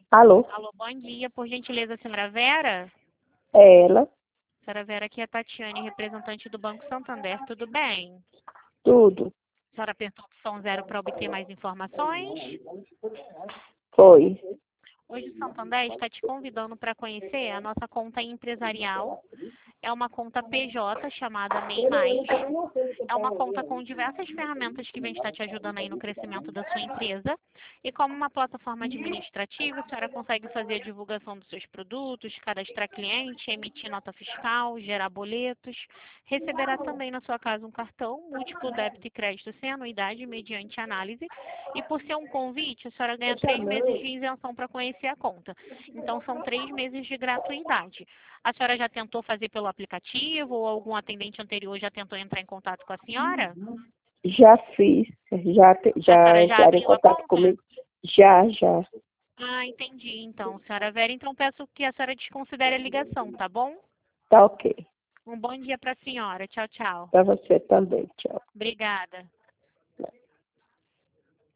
Alô? Alô, bom dia. Por gentileza, senhora Vera? É ela? Senhora Vera, aqui é a Tatiane, representante do Banco Santander. Tudo bem? Tudo. A senhora apertou a opção 0 para obter mais informações? Foi. Hoje o Santander está te convidando para conhecer a nossa conta empresarial. É uma conta PJ chamada MEI Mais. É uma conta com diversas ferramentas que vem estar te ajudando aí no crescimento da sua empresa. E como uma plataforma administrativa, a senhora consegue fazer a divulgação dos seus produtos, cadastrar cliente, emitir nota fiscal, gerar boletos. Receberá também na sua casa um cartão múltiplo débito e crédito sem anuidade mediante análise. E por ser um convite, a senhora ganha 3 meses de isenção para conhecer a conta. Então são 3 meses de gratuidade. A senhora já tentou fazer pelo aplicativo ou algum atendente anterior já tentou entrar em contato com a senhora? Já fiz. A Já senhora já entraram em abriu a contato conta? comigo? Já. Ah, entendi. Então, senhora Vera, então peço que a senhora desconsidere a ligação, tá bom? Tá ok. Um bom dia para a senhora. Tchau, tchau. Para você também. Tchau. Obrigada.